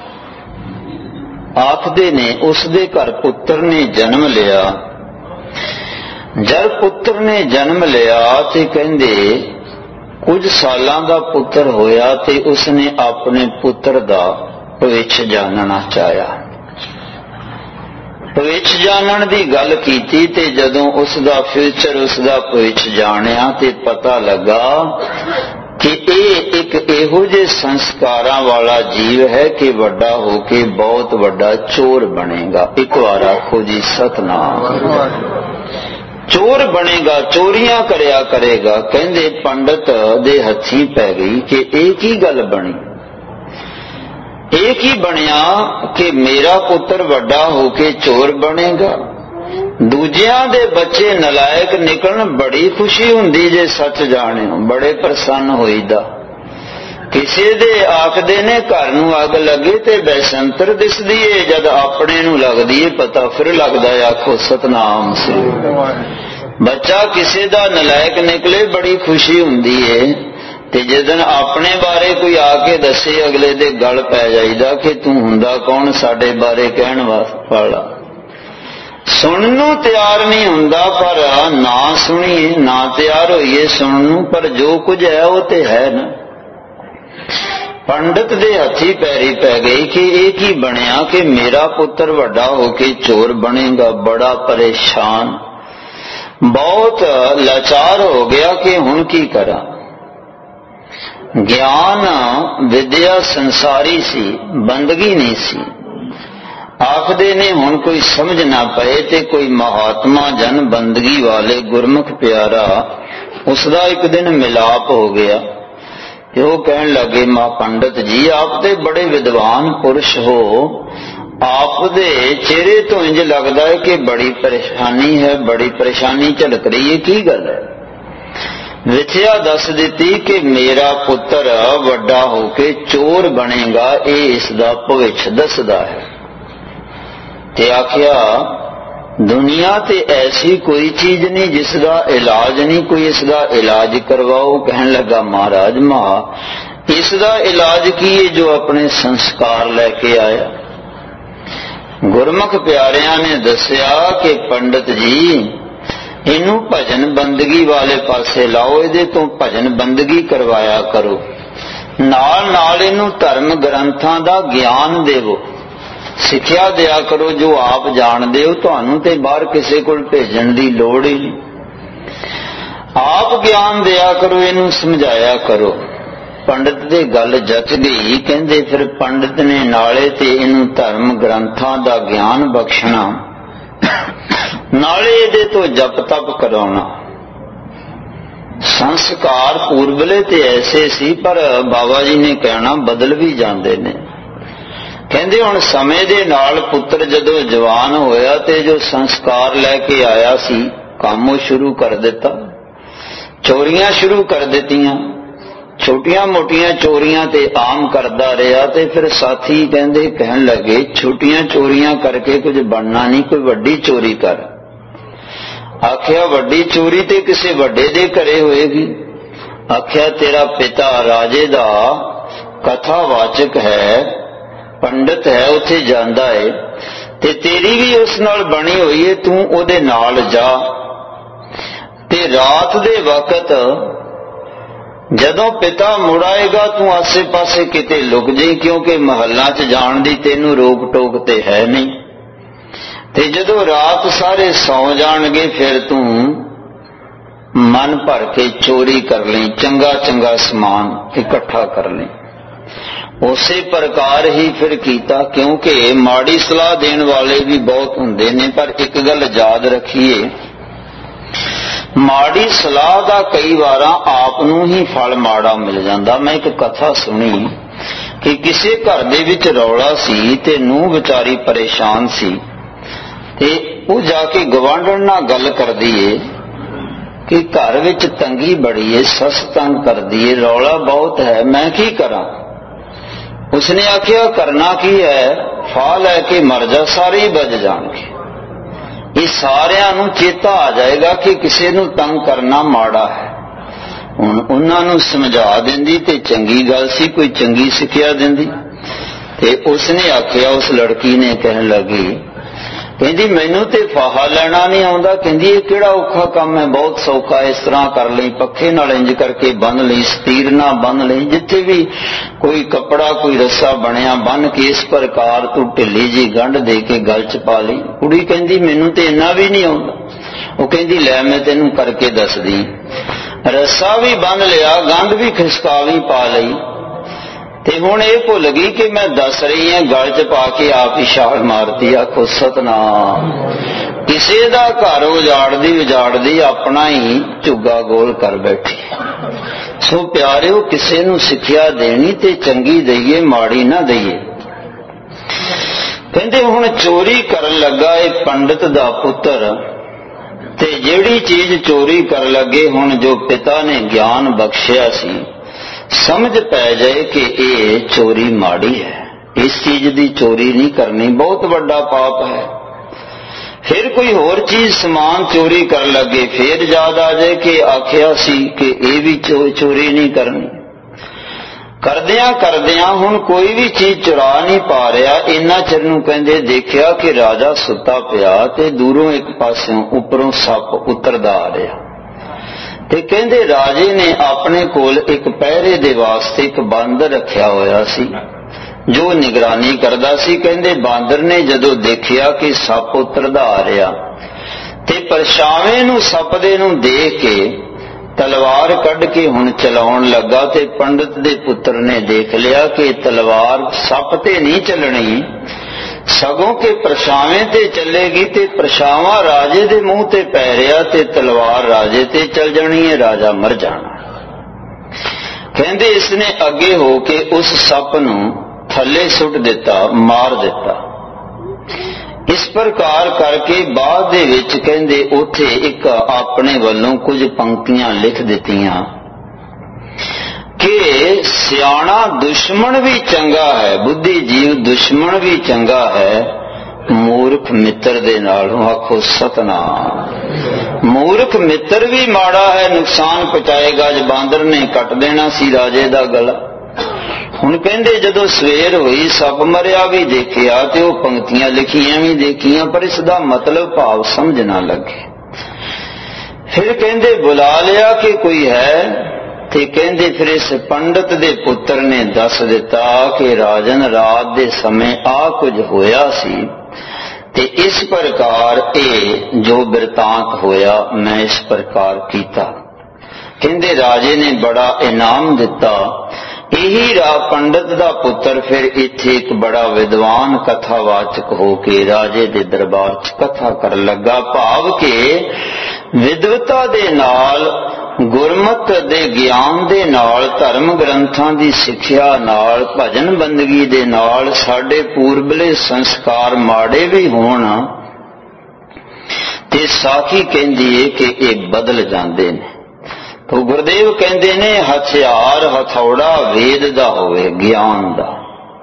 ਆਖਦੇ ਨੇ ਉਸ ਦੇ ਘਰ ਪੁੱਤਰ ਨੇ ਜਨਮ ਲਿਆ। ਜਦ ਪੁੱਤਰ ਨੇ ਜਨਮ ਲਿਆ ਤੇ ਕਹਿੰਦੇ ਕੁਝ ਸਾਲਾਂ ਦਾ ਪੁੱਤਰ ਹੋਇਆ ਤੇ ਉਸਨੇ ਆਪਣੇ ਪੁੱਤਰ ਦਾ ਭਵਿੱਖ ਜਾਣਨਾ ਚਾਹਿਆ। ਭਵਿੱਖ ਜਾਣਨ ਦੀ ਗੱਲ ਕੀਤੀ ਤੇ ਜਦੋਂ ਉਸ ਦਾ ਫਿਊਚਰ, ਉਸ ਦਾ ਭਵਿੱਖ ਜਾਣਿਆ ਤੇ ਪਤਾ ਲੱਗਾ ਕਿ ਇਹ ਇੱਕ ਇਹੋ ਜਿਹੇ ਸੰਸਕਾਰਾਂ ਵਾਲਾ ਜੀਵ ਹੈ ਕਿ ਵੱਡਾ ਹੋ ਕੇ ਬਹੁਤ ਵੱਡਾ ਚੋਰ ਬਣੇਗਾ। ਇੱਕ ਵਾਰ ਆਖੋ ਜੀ ਸਤਨਾਮ। ਚੋਰ ਬਣੇਗਾ, ਚੋਰੀਆਂ ਕਰਿਆ ਕਰੇਗਾ। ਕਹਿੰਦੇ ਪੰਡਤ ਦੇ ਹੱਥੀਂ ਪੈ ਗਈ ਕਿ ਇਹ ਕੀ ਗੱਲ ਬਣੀ। ਇਹ ਕੀ ਬਣਿਆ ਕਿ ਮੇਰਾ ਪੁੱਤਰ ਵੱਡਾ ਹੋ ਕੇ ਚੋਰ ਬਣੇਗਾ। ਦੂਜਿਆਂ ਦੇ ਬੱਚੇ ਨਲਾਇਕ ਨਿਕਲਣ ਬੜੀ ਖੁਸ਼ੀ ਹੁੰਦੀ ਜੇ ਸੱਚ ਜਾਣਿਓ, ਬੜੇ ਪ੍ਰਸੰਨ ਹੋਈਦਾ। ਕਿਸੇ ਦੇ ਆਖਦੇ ਨੇ ਘਰ ਨੂੰ ਅੱਗ ਲੱਗੇ ਤੇ ਬੈਸੰਤਰ ਦਿਸਦੀ ਏ, ਜਦ ਆਪਣੇ ਨੂੰ ਲੱਗਦੀ ਏ ਪਤਾ ਫਿਰ ਲੱਗਦਾ ਏ। ਆਖੋ ਸਤਨਾਮ ਸਿੰਘ। ਬੱਚਾ ਕਿਸੇ ਦਾ ਨਲਾਇਕ ਨਿਕਲੇ ਬੜੀ ਖੁਸ਼ੀ ਹੁੰਦੀ ਏ, ਤੇ ਜਦੋਂ ਆਪਣੇ ਬਾਰੇ ਕੋਈ ਆ ਕੇ ਦੱਸੇ ਅਗਲੇ ਦੇ ਗਲ ਪੈ ਜਾਈਦਾ ਕਿ ਤੂੰ ਹੁੰਦਾ ਕੌਣ ਸਾਡੇ ਬਾਰੇ ਕਹਿਣ ਵਾਲਾ। ਸੁਣਨ ਨੂੰ ਤਿਆਰ ਨਹੀਂ ਹੁੰਦਾ, ਪਰ ਨਾ ਸੁਣੀਏ, ਨਾ ਤਿਆਰ ਹੋਈਏ ਸੁਣਨ ਨੂੰ, ਪਰ ਜੋ ਕੁਝ ਹੈ ਉਹ ਤੇ ਹੈ ਨਾ। ਪੰਡਤ ਦੇ ਹੱਥੀ ਪੈਰੀ ਪੈ ਗਈ ਕਿ ਇਹ ਕੀ ਬਣਿਆ ਕਿ ਮੇਰਾ ਪੁੱਤਰ ਵੱਡਾ ਹੋ ਕੇ ਚੋਰ ਬਣੇਗਾ। ਬੜਾ ਪਰੇਸ਼ਾਨ, ਬਹੁਤ ਲਾਚਾਰ ਹੋ ਗਿਆ ਕਿ ਹੁਣ ਕੀ ਕਰਾਂ। ਗਿਆਨ ਵਿਦਿਆ ਸੰਸਾਰੀ ਸੀ, ਬੰਦਗੀ ਨਹੀਂ ਸੀ। ਆਖਦੇ ਨੇ ਹੁਣ ਕੋਈ ਸਮਝ ਨਾ ਪਏ ਤੇ ਕੋਈ ਮਹਾਤਮਾ ਜਨ ਬੰਦਗੀ ਵਾਲੇ ਗੁਰਮੁਖ ਪਿਆਰਾ, ਉਸ ਦਾ ਇੱਕ ਦਿਨ ਮਿਲਾਪ ਹੋ ਗਿਆ ਤੇ ਉਹ ਕਹਿਣ ਲੱਗੇ ਮਾਂ ਪੰਡਤ ਜੀ ਆਪ ਤੇ ਬੜੇ ਵਿਦਵਾਨ ਪੁਰਸ਼ ਹੋ, ਆਪ ਦੇ ਚਿਹਰੇ ਤੋਂ ਇੰਜ ਲੱਗਦਾ ਹੈ ਕਿ ਬੜੀ ਪਰੇਸ਼ਾਨੀ ਹੈ, ਬੜੀ ਪਰੇਸ਼ਾਨੀ ਝਲਕ ਰਹੀ ਹੈ, ਕੀ ਗੱਲ ਹੈ। ਵਿਥਿਆ ਦੱਸ ਦਿੱਤੀ ਕਿ ਮੇਰਾ ਪੁੱਤਰ ਵੱਡਾ ਹੋ ਕੇ ਚੋਰ ਬਣੇਗਾ, ਇਹ ਇਸ ਦਾ ਭਵਿੱਖ ਦੱਸਦਾ ਹੈ। ਤੇ ਆਖਿਆ ਦੁਨੀਆ ਤੇ ਐਸੀ ਕੋਈ ਚੀਜ਼ ਨਹੀਂ ਜਿਸ ਦਾ ਇਲਾਜ ਨਹੀਂ, ਕੋਈ ਇਸ ਦਾ ਇਲਾਜ ਕਰਵਾਓ। ਕਹਿਣ ਲੱਗਾ ਮਹਾਰਾਜ ਮਾ ਇਸ ਦਾ ਇਲਾਜ ਕੀ ਹੈ ਜੋ ਆਪਣੇ ਸੰਸਕਾਰ ਲੈ ਕੇ ਆਇਆ। ਗੁਰਮੁਖ ਪਿਆਰਿਆਂ ਨੇ ਦੱਸਿਆ ਕਿ ਪੰਡਤ ਜੀ ਇਹਨੂੰ ਭਜਨ ਬੰਦਗੀ ਵਾਲੇ ਪਾਸੇ ਲਾਓ, ਇਹਦੇ ਤੋਂ ਭਜਨ ਬੰਦਗੀ ਕਰਵਾਇਆ ਕਰੋ, ਨਾਲ ਨਾਲ ਇਹਨੂੰ ਧਰਮ ਗ੍ਰੰਥਾਂ ਦਾ ਗਿਆਨ ਦੇਵੋ, ਸਿੱਖਿਆ ਦਿਆ ਕਰੋ ਜੋ ਆਪ ਜਾਣਦੇ ਹੋ, ਤੁਹਾਨੂੰ ਤੇ ਬਾਹਰ ਕਿਸੇ ਕੋਲ ਭੇਜਣ ਦੀ ਲੋੜ ਹੀ ਨਹੀਂ। ਆਪ ਗਿਆਨ ਦਿਆ ਕਰੋ, ਇਹਨੂੰ ਸਮਝਾਇਆ ਕਰੋ। ਪੰਡਤ ਦੇ ਗੱਲ ਜਚ ਗਈ। ਕਹਿੰਦੇ ਫਿਰ ਪੰਡਤ ਨੇ ਨਾਲੇ ਤੇ ਇਹਨੂੰ ਧਰਮ ਗ੍ਰੰਥਾਂ ਦਾ ਗਿਆਨ ਬਖਸ਼ਣਾ, ਨਾਲੇ ਇਹਦੇ ਤੋਂ ਜਪ ਤਪ ਕਰਾਉਣਾ। ਸੰਸਕਾਰ ਪੂਰਬਲੇ ਤੇ ਐਸੇ ਸੀ, ਪਰ ਬਾਬਾ ਜੀ ਨੇ ਕਹਿਣਾ ਬਦਲ ਵੀ ਜਾਂਦੇ ਨੇ। ਕਹਿੰਦੇ ਹੁਣ ਸਮੇਂ ਦੇ ਨਾਲ ਪੁੱਤਰ ਜਦੋਂ ਜਵਾਨ ਹੋਇਆ ਤੇ ਜੋ ਸੰਸਕਾਰ ਲੈ ਕੇ ਆਇਆ ਸੀ ਕੰਮ ਉਹ ਸ਼ੁਰੂ ਕਰ ਦਿੱਤਾ, ਚੋਰੀਆਂ ਸ਼ੁਰੂ ਕਰ ਦਿੱਤੀਆਂ। ਛੋਟੀਆਂ ਮੋਟੀਆਂ ਚੋਰੀਆਂ ਤੇ ਆਮ ਕਰਦਾ ਰਿਹਾ ਤੇ ਫਿਰ ਸਾਥੀ ਕਹਿੰਦੇ ਕਹਿਣ ਲੱਗੇ ਛੋਟੀਆਂ ਚੋਰੀਆਂ ਕਰਕੇ ਕੁਝ ਬਣਨਾ ਨਹੀਂ, ਕੋਈ ਵੱਡੀ ਚੋਰੀ ਕਰ। ਆਖਿਆ ਵੱਡੀ ਚੋਰੀ ਤੇ ਕਿਸੇ ਵੱਡੇ ਦੇ ਘਰੇ ਹੋਏਗੀ। ਆਖਿਆ ਤੇਰਾ ਪਿਤਾ ਰਾਜੇ ਦਾ ਕਥਾਵਾਚਕ ਹੈ, ਪੰਡਤ ਹੈ, ਉੱਥੇ ਜਾਂਦਾ ਹੈ ਤੇ ਤੇਰੀ ਵੀ ਉਸ ਨਾਲ ਬਣੀ ਹੋਈ ਹੈ, ਤੂੰ ਉਹਦੇ ਨਾਲ ਜਾ ਤੇ ਰਾਤ ਦੇ ਵਕਤ ਜਦੋਂ ਪਿਤਾ ਮੁੜ ਆਏਗਾ ਤੂੰ ਆਸੇ ਪਾਸੇ ਕਿਤੇ ਲੁਕ ਜਾਈਂ, ਕਿਉਂਕਿ ਮਹੱਲਾਂ 'ਚ ਜਾਣ ਦੀ ਤੈਨੂੰ ਰੋਕ ਟੋਕ ਤੇ ਹੈ ਨਹੀਂ। ਤੇ ਜਦੋਂ ਰਾਤ ਸਾਰੇ ਸੌਂ ਜਾਣਗੇ ਫਿਰ ਤੂੰ ਮਨ ਭਰ ਕੇ ਚੋਰੀ ਕਰ ਲਈ, ਚੰਗਾ ਚੰਗਾ ਸਮਾਨ ਇਕੱਠਾ ਕਰ ਲਈ। ਉਸੇ ਪ੍ਰਕਾਰ ਹੀ ਫਿਰ ਕੀਤਾ, ਕਿਉਂਕਿ ਮਾੜੀ ਸਲਾਹ ਦੇਣ ਵਾਲੇ ਵੀ ਬਹੁਤ ਹੁੰਦੇ ਨੇ, ਪਰ ਇੱਕ ਗੱਲ ਯਾਦ ਰੱਖੀਏ, ਮਾੜੀ ਸਲਾਹ ਦਾ ਕਈ ਵਾਰਾਂ ਆਪ ਨੂੰ ਹੀ ਫਲ ਮਾੜਾ ਮਿਲ ਜਾਂਦਾ। ਮੈਂ ਇੱਕ ਕਥਾ ਸੁਣੀ ਕਿ ਕਿਸੇ ਘਰ ਦੇ ਵਿੱਚ ਰੌਲਾ ਸੀ ਤੇ ਨੂੰਹ ਵਿਚਾਰੀ ਪਰੇਸ਼ਾਨ ਸੀ ਤੇ ਉਹ ਜਾ ਕੇ ਗਵਾਂਢਣ ਨਾਲ ਗੱਲ ਕਰਦੀ ਏ ਕਿ ਘਰ ਵਿੱਚ ਤੰਗੀ ਬੜੀ ਏ, ਸੱਸ ਤੰਗ ਕਰਦੀ ਏ, ਰੌਲਾ ਬਹੁਤ ਹੈ, ਮੈਂ ਕੀ ਕਰਾਂ। ਉਸਨੇ ਆਖਿਆ ਕਰਨਾ ਕੀ ਹੈ, ਫਾਹ ਲੈ ਕੇ ਮਰ ਜਾ, ਸਾਰੇ ਹੀ ਬਚ ਜਾਣਗੇ। ਇਹ ਸਾਰਿਆਂ ਨੂੰ ਚੇਤਾ ਆ ਜਾਏਗਾ ਕਿ ਕਿਸੇ ਨੂੰ ਤੰਗ ਕਰਨਾ ਮਾੜਾ ਹੈ। ਹੁਣ ਉਹਨਾਂ ਨੂੰ ਸਮਝਾ ਦਿੰਦੀ ਤੇ ਚੰਗੀ ਗੱਲ ਸੀ, ਕੋਈ ਚੰਗੀ ਸਿੱਖਿਆ ਦਿੰਦੀ। ਤੇ ਉਸਨੇ ਆਖਿਆ, ਉਸ ਲੜਕੀ ਨੇ ਕਹਿਣ ਲੱਗੀ, ਕਹਿੰਦੀ ਮੈਨੂੰ ਤੇ ਫਾਹਾ ਲੈਣਾ ਨਹੀਂ ਆਉਂਦਾ। ਕਹਿੰਦੀ ਇਹ ਕਿਹੜਾ ਔਖਾ ਕੰਮ ਹੈ, ਬਹੁਤ ਸੌਖਾ, ਇਸ ਤਰ੍ਹਾਂ ਕਰ ਲਈ, ਪੱਖੇ ਨਾਲ ਇੰਜ ਕਰਕੇ ਬੰਨ ਲਈ, ਸਤੀਰ ਨਾਲ ਬੰਨ ਲਈ, ਜਿੱਥੇ ਵੀ ਕੋਈ ਕੱਪੜਾ ਕੋਈ ਰੱਸਾ ਬਣਿਆ ਬੰਨ ਕੇ ਇਸ ਪ੍ਰਕਾਰ ਤੂੰ ਢਿੱਲੀ ਜੀ ਗੰਢ ਦੇ ਕੇ ਗਲ 'ਚ ਪਾ ਲਈ। ਕੁੜੀ ਕਹਿੰਦੀ ਮੈਨੂੰ ਤੇ ਇੰਨਾ ਵੀ ਨਹੀਂ ਆਉਂਦਾ। ਉਹ ਕਹਿੰਦੀ ਲੈ ਮੈਂ ਤੈਨੂੰ ਕਰਕੇ ਦੱਸਦੀ। ਰੱਸਾ ਵੀ ਬੰਨ ਲਿਆ, ਗੰਢ ਵੀ ਖਿਸਕਾਵੀ ਪਾ ਲਈ ਤੇ ਹੁਣ ਇਹ ਭੁੱਲ ਗਈ ਕਿ ਮੈਂ ਦੱਸ ਰਹੀ ਹਾਂ, ਗਲ 'ਚ ਪਾ ਕੇ ਆਪ ਹੀ ਛਾਲ ਮਾਰਤੀ। ਆਖੋ ਸਤਨਾਮ। ਕਿਸੇ ਦਾ ਘਰ ਉਜਾੜਦੀ ਉਜਾੜਦੀ ਆਪਣਾ ਹੀ ਝੁੱਗਾ ਗੋਲ ਕਰ ਬੈਠੀ। ਸੋ ਪਿਆਰਿਓ, ਕਿਸੇ ਨੂੰ ਸਿੱਖਿਆ ਦੇਣੀ ਤੇ ਚੰਗੀ ਦਈਏ, ਮਾੜੀ ਨਾ ਦਈਏ। ਕਹਿੰਦੇ ਹੁਣ ਚੋਰੀ ਕਰਨ ਲੱਗਾ ਇਹ ਪੰਡਤ ਦਾ ਪੁੱਤਰ, ਤੇ ਜਿਹੜੀ ਚੀਜ਼ ਚੋਰੀ ਕਰਨ ਲੱਗੇ, ਹੁਣ ਜੋ ਪਿਤਾ ਨੇ ਗਿਆਨ ਬਖਸ਼ਿਆ ਸੀ, ਸਮਝ ਪੈ ਜਾਏ ਕਿ ਇਹ ਚੋਰੀ ਮਾੜੀ ਹੈ, ਇਸ ਚੀਜ਼ ਦੀ ਚੋਰੀ ਨਹੀਂ ਕਰਨੀ, ਬਹੁਤ ਵੱਡਾ ਪਾਪ ਹੈ। ਫਿਰ ਕੋਈ ਹੋਰ ਚੀਜ਼ ਸਮਾਨ ਚੋਰੀ ਕਰਨ ਲੱਗੇ, ਫਿਰ ਯਾਦ ਆ ਜਾਏ ਕਿ ਆਖਿਆ ਸੀ ਕਿ ਇਹ ਵੀ ਚੋਰੀ ਨਹੀਂ ਕਰਨੀ। ਕਰਦਿਆਂ ਕਰਦਿਆਂ ਹੁਣ ਕੋਈ ਵੀ ਚੀਜ਼ ਚੁਰਾ ਨਹੀਂ ਪਾ ਰਿਹਾ। ਇੰਨਾ ਚਿਰ ਨੂੰ ਕਹਿੰਦੇ ਦੇਖਿਆ ਕਿ ਰਾਜਾ ਸੁੱਤਾ ਪਿਆ ਤੇ ਦੂਰੋਂ ਇੱਕ ਪਾਸਿਓਂ ਉੱਪਰੋਂ ਸੱਪ ਉਤਰਦਾ ਆ ਰਿਹਾ। ਤੇ ਕਹਿੰਦੇ ਰਾਜੇ ਨੇ ਆਪਣੇ ਕੋਲ ਇੱਕ ਪਹਿਰੇ ਦੇ ਵਾਸਤੇ ਇੱਕ ਬਾਂਦਰ ਰੱਖਿਆ ਹੋਇਆ ਸੀ ਜੋ ਨਿਗਰਾਨੀ ਕਰਦਾ ਸੀ। ਕਹਿੰਦੇ ਬਾਂਦਰ ਨੇ ਜਦੋਂ ਦੇਖਿਆ ਕਿ ਸੱਪ ਉਤਰਦਾ ਆ ਰਿਹਾ ਤੇ ਪਰਛਾਵੇਂ ਨੂੰ ਸੱਪ ਦੇ ਨੂੰ ਦੇਖ ਕੇ ਤਲਵਾਰ ਕੱਢ ਕੇ ਹੁਣ ਚਲਾਉਣ ਲੱਗਾ ਤੇ ਪੰਡਤ ਦੇ ਪੁੱਤਰ ਨੇ ਦੇਖ ਲਿਆ ਕਿ ਤਲਵਾਰ ਸੱਪ ਤੇ ਨਹੀਂ ਚੱਲਣੀ, ਸਗੋਂ ਕਿ ਪਰਛਾਵੇਂ ਤੇ ਚੱਲੇਗੀ ਤੇ ਪਰਛਾਵਾਂ ਰਾਜੇ ਦੇ ਮੂੰਹ ਤੇ ਪੈ ਰਿਹਾ ਤੇ ਤਲਵਾਰ ਰਾਜੇ ਤੇ ਚੱਲ ਜਾਣੀ ਹੈ, ਰਾਜਾ ਮਰ ਜਾਣਾ। ਕਹਿੰਦੇ ਇਸ ਨੇ ਅੱਗੇ ਹੋ ਕੇ ਉਸ ਸੱਪ ਨੂੰ ਥੱਲੇ ਸੁੱਟ ਦਿੱਤਾ, ਮਾਰ ਦਿੱਤਾ। ਇਸ ਪ੍ਰਕਾਰ ਕਰਕੇ ਬਾਅਦ ਦੇ ਵਿੱਚ ਕਹਿੰਦੇ ਉੱਥੇ ਇੱਕ ਆਪਣੇ ਵੱਲੋਂ ਕੁਝ ਪੰਕਤੀਆਂ ਲਿਖ ਦਿੱਤੀਆਂ ਕਿ ਸਿਆਣਾ ਦੁਸ਼ਮਣ ਵੀ ਚੰਗਾ ਹੈ, ਬੁੱਧੀ ਜੀਵ ਦੁਸ਼ਮਣ ਵੀ ਚੰਗਾ ਹੈ ਮੂਰਖ ਮਿੱਤਰ ਦੇ ਨਾਲੋਂ। ਆਖੋ ਸਤਨਾਮ। ਮੂਰਖ ਮਿੱਤਰ ਵੀ ਮਾੜਾ ਹੈ, ਨੁਕਸਾਨ ਪਹੁੰਚਾਏਗਾ। ਜ ਬਾਂਦਰ ਨੇ ਕੱਟ ਦੇਣਾ ਸੀ ਰਾਜੇ ਦਾ ਗਲਾ। ਹੁਣ ਕਹਿੰਦੇ ਜਦੋਂ ਸਵੇਰ ਹੋਈ ਸੱਪ ਮਰਿਆ ਵੀ ਦੇਖਿਆ ਤੇ ਉਹ ਪੰਕਤੀਆਂ ਲਿਖੀਆਂ ਵੀ ਦੇਖੀਆਂ, ਪਰ ਇਸ ਦਾ ਮਤਲਬ ਭਾਵ ਸਮਝ ਨਾ ਲੱਗੇ। ਫਿਰ ਕਹਿੰਦੇ ਬੁਲਾ ਲਿਆ ਕਿ ਕੋਈ ਹੈ ਤੇ ਕਹਿੰਦੇ ਫਿਰ ਇਸ ਪੰਡਤ ਦੇ ਪੁੱਤਰ ਨੇ ਦੱਸ ਦਿੱਤਾ ਕਿ ਰਾਜਨ ਰਾਤ ਦੇ ਸਮੇਂ ਆ ਕੁਝ ਹੋਇਆ ਸੀ ਤੇ ਇਸ ਪ੍ਰਕਾਰ ਇਹ ਜੋ ਬਿਰਤਾਂਤ ਹੋਇਆ ਮੈਂ ਇਸ ਪ੍ਰਕਾਰ ਕੀਤਾ। ਕਹਿੰਦੇ ਰਾਜੇ ਨੇ ਬੜਾ ਇਨਾਮ ਦਿੱਤਾ। ਇਹੀ ਰਾ ਪੰਡਤ ਦਾ ਪੁੱਤਰ ਫਿਰ ਇੱਥੇ ਇੱਕ ਬੜਾ ਵਿਦਵਾਨ ਕਥਾਵਾਚਕ ਹੋ ਕੇ ਰਾਜੇ ਦੇ ਦਰਬਾਰ 'ਚ ਕਥਾ ਕਰਨ ਲੱਗਾ। ਭਾਵ ਕਿ ਵਿਦਵਤਾ ਦੇ ਨਾਲ ਗੁਰਮਤ ਗੁਰਮਤ ਦੇ ਗਿਆਨ ਦੇ ਨਾਲ, ਧਰਮ ਗ੍ਰੰਥਾਂ ਦੀ ਸਿੱਖਿਆ ਨਾਲ, ਭਜਨ ਬੰਦਗੀ ਦੇ ਨਾਲ ਸਾਡੇ ਪੂਰਬਲੇ ਸੰਸਕਾਰ ਮਾੜੇ ਵੀ ਹੋਣ ਤੇ ਸਾਖੀ ਕਹਿੰਦੀ ਏ ਕਿ ਇਹ ਬਦਲ ਜਾਂਦੇ ਨੇ। ਤੋ ਗੁਰਦੇਵ ਕਹਿੰਦੇ ਨੇ ਹਥਿਆਰ ਹਥੌੜਾ ਵੇਦ ਦਾ ਹੋਵੇ, ਗਿਆਨ ਦਾ।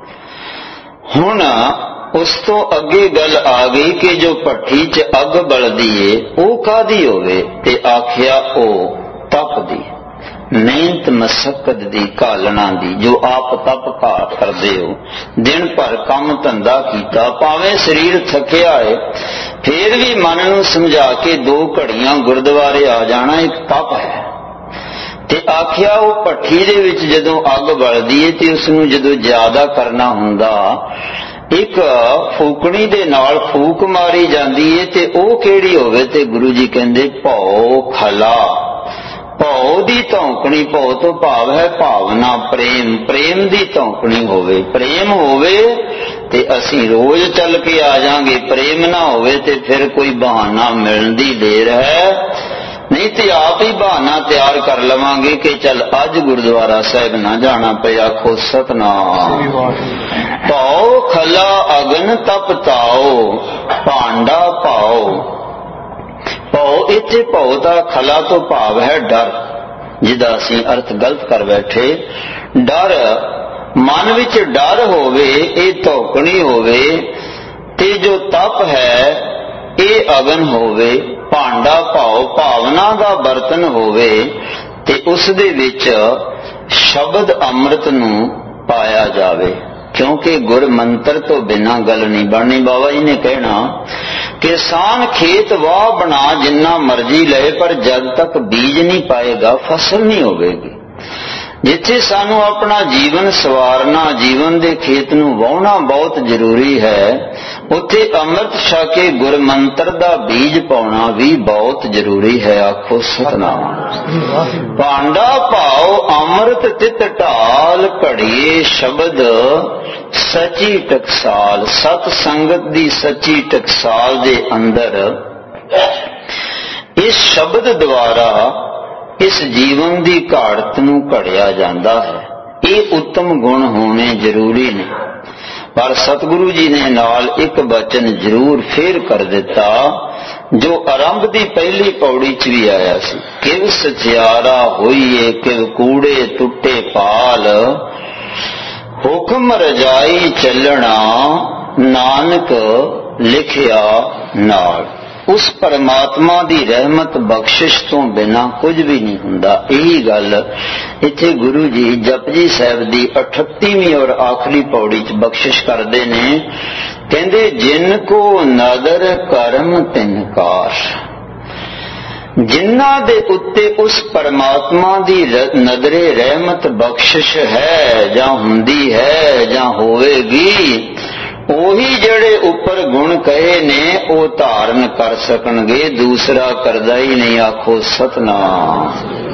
ਹੁਣ ਉਸ ਤੋਂ ਅੱਗੇ ਗੱਲ ਆ ਗਈ ਕਿ ਜੋ ਭੱਠੀ 'ਚ ਅੱਗ ਬਲਦੀ ਏ ਉਹ ਕਾਹਦੀ ਹੋਵੇ, ਤੇ ਆਖਿਆ ਉਹ ਤਪ ਦੀ, ਮਿਹਨਤ ਮਸ਼ੱਕਤ ਦੀ, ਘਾਲਣਾ ਦੀ, ਜੋ ਆਪ ਤਪ ਘਾਟ ਕਰਦੇ ਹੋ। ਦਿਨ ਭਰ ਕੰਮ ਧੰਦਾ ਕੀਤਾ, ਭਾਵੇਂ ਸਰੀਰ ਥੱਕਿਆ ਏ, ਫੇਰ ਵੀ ਮਨ ਨੂੰ ਸਮਝਾ ਕੇ ਦੋ ਘੜੀਆਂ ਗੁਰਦੁਆਰੇ ਆ ਜਾਣਾ ਇੱਕ ਤਪ ਹੈ। ਤੇ ਆਖਿਆ ਉਹ ਭੱਠੀ ਦੇ ਵਿੱਚ ਜਦੋਂ ਅੱਗ ਬਲਦੀ ਏ ਤੇ ਉਸ ਨੂੰ ਜਦੋਂ ਜ਼ਿਆਦਾ ਕਰਨਾ ਹੁੰਦਾ, ਇੱਕ ਫੂਕਣੀ ਦੇ ਨਾਲ ਫੂਕ ਮਾਰੀ ਜਾਂਦੀ ਏ, ਤੇ ਉਹ ਕਿਹੜੀ ਹੋਵੇ, ਤੇ ਗੁਰੂ ਜੀ ਕਹਿੰਦੇ ਭਉ ਖਲਾ। ਭਉ ਦੀ ਧੌਂਕਣੀ, ਭਉ ਤੋਂ ਭਾਵ ਹੈ ਭਾਵਨਾ, ਪ੍ਰੇਮ, ਪ੍ਰੇਮ ਦੀ ਧੌਂਕਣੀ ਹੋਵੇ। ਪ੍ਰੇਮ ਹੋਵੇ ਤੇ ਅਸੀਂ ਰੋਜ਼ ਚੱਲ ਕੇ ਆ ਜਾਾਂਗੇ, ਪ੍ਰੇਮ ਨਾ ਹੋਵੇ ਤੇ ਫਿਰ ਕੋਈ ਬਹਾਨਾ ਮਿਲਣ ਦੀ ਦੇਰ ਹੈ, ਨਹੀਂ ਤੇ ਆਪ ਹੀ ਬਹਾਨਾ ਤਿਆਰ ਕਰ ਲਵਾਂਗੇ ਕਿ ਚੱਲ ਅੱਜ ਗੁਰਦੁਆਰਾ ਸਾਹਿਬ ਨਾ ਜਾਣਾ ਪਿਆ। ਆਖੋ ਸਤਨਾਮ। ਭਾਉ ਖਲਾ ਅਗਨ ਤਪ ਤਾਓ, ਭਾਂਡਾ ਪਾਓ। ਭਾਉ ਇੱਥੇ ਭਾਉ ਦਾ ਖਲਾ ਤੋਂ ਭਾਵ ਹੈ ਡਰ, ਜਿਹਦਾ ਅਸੀਂ ਅਰਥ ਗਲਤ ਕਰ ਬੈਠੇ। ਡਰ, ਮਨ ਵਿੱਚ ਡਰ ਹੋਵੇ, ਇਹ ਧੌਕਣੀ ਹੋਵੇ, ਤੇ ਜੋ ਤਪ ਹੈ ਇਹ ਅਗਨ ਹੋਵੇ। ਭਾਂਡਾ ਭਾਉ, ਭਾਵਨਾ ਦਾ ਬਰਤਨ ਹੋਵੇ, ਤੇ ਉਸ ਦੇ ਵਿੱਚ ਸ਼ਬਦ ਅੰਮ੍ਰਿਤ ਨੂੰ ਪਾਇਆ ਜਾਵੇ, ਕਿਉਂਕਿ ਗੁਰ ਮੰਤਰ ਤੋਂ ਬਿਨਾਂ ਗੱਲ ਨਹੀਂ ਬਣਨੀ। ਬਾਬਾ ਜੀ ਨੇ ਕਹਿਣਾ ਕਿਸਾਨ ਖੇਤ ਵਾਹ ਬਣਾ ਜਿੰਨਾ ਮਰਜ਼ੀ ਲਏ, ਪਰ ਜਦ ਤੱਕ ਬੀਜ ਨਹੀਂ ਪਾਏਗਾ ਫਸਲ ਨਹੀਂ ਹੋਵੇਗੀ। ਜਿੱਥੇ ਸਾਨੂੰ ਆਪਣਾ ਜੀਵਨ ਸਵਾਰਨਾ, ਜੀਵਨ ਦੇ ਖੇਤ ਨੂੰ ਵਾਹੁਣਾ ਬਹੁਤ ਜ਼ਰੂਰੀ ਹੈ, ਉੱਥੇ ਅੰਮ੍ਰਿਤ ਛਕ ਕੇ ਗੁਰ ਮੰਤਰ ਦਾ ਬੀਜ ਪਾਉਣਾ ਵੀ ਬਹੁਤ ਜ਼ਰੂਰੀ ਹੈ। ਆਖੋ ਸਤਨਾਮ। ਭਾਂਡਾ ਭਾਉ ਅੰਮ੍ਰਿਤ ਤਿਤ ਢਾਲ, ਘੜੀਏ ਸ਼ਬਦ ਸੱਚੀ ਟਕਸਾਲ। ਸਤ ਸੰਗਤ ਦੀ ਸੱਚੀ ਟਕਸਾਲ ਦੇ ਅੰਦਰ ਇਸ ਸ਼ਬਦ ਦੁਆਰਾ ਇਸ ਜੀਵਨ ਦੀ ਘਾੜਤ ਨੂੰ ਘੜਿਆ ਜਾਂਦਾ ਹੈ। ਇਹ ਉੱਤਮ ਗੁਣ ਹੋਣੇ ਜ਼ਰੂਰੀ ਨੇ, ਪਰ ਸਤਿਗੁਰੂ ਜੀ ਨੇ ਨਾਲ ਇੱਕ ਬਚਨ ਜ਼ਰੂਰ ਫੇਰ ਕਰ ਦਿੱਤਾ, ਜੋ ਆਰੰਭ ਦੀ ਪਹਿਲੀ ਪੌੜੀ 'ਚ ਵੀ ਆਇਆ ਸੀ। ਕਿਵ ਸਚਿਆਰਾ ਹੋਈਏ, ਕਿਵ ਕੂੜੇ ਟੁੱਟੇ ਪਾਲ, ਹੁਕਮ ਰਜਾਈ ਚੱਲਣਾ ਨਾਨਕ ਲਿਖਿਆ ਨਾਲ। ਉਸ ਪਰਮਾਤਮਾ ਦੀ ਰਹਿਮਤ ਬਖਸ਼ਿਸ਼ ਤੋਂ ਬਿਨਾਂ ਕੁਝ ਵੀ ਨਹੀਂ ਹੁੰਦਾ। ਇਹੀ ਗੱਲ ਇੱਥੇ ਗੁਰੂ ਜੀ ਜਪਜੀ ਸਾਹਿਬ ਦੀ ਅਠੱਤੀਵੀਂ ਔਰ ਆਖਰੀ ਪੌੜੀ 'ਚ ਬਖਸ਼ਿਸ਼ ਕਰਦੇ ਨੇ। ਕਹਿੰਦੇ ਜਿਨ ਕੋ ਨਦਰ ਕਰਮ ਤਿਨਕਾਰ, ਜਿਨ੍ਹਾਂ ਦੇ ਉੱਤੇ ਉਸ ਪਰਮਾਤਮਾ ਦੀ ਨਦਰੇ ਰਹਿਮਤ ਬਖਸ਼ਿਸ਼ ਹੈ ਜਾਂ ਹੁੰਦੀ ਹੈ ਜਾਂ ਹੋਵੇਗੀ, ਉਹੀ ਜਿਹੜੇ ਉੱਪਰ ਗੁਣ ਕਹੇ ਨੇ ਉਹ ਧਾਰਨ ਕਰ ਸਕਣਗੇ, ਦੂਸਰਾ ਕਰਦਾ ਹੀ ਨਹੀਂ। ਆਖੋ ਸਤਨਾਮ।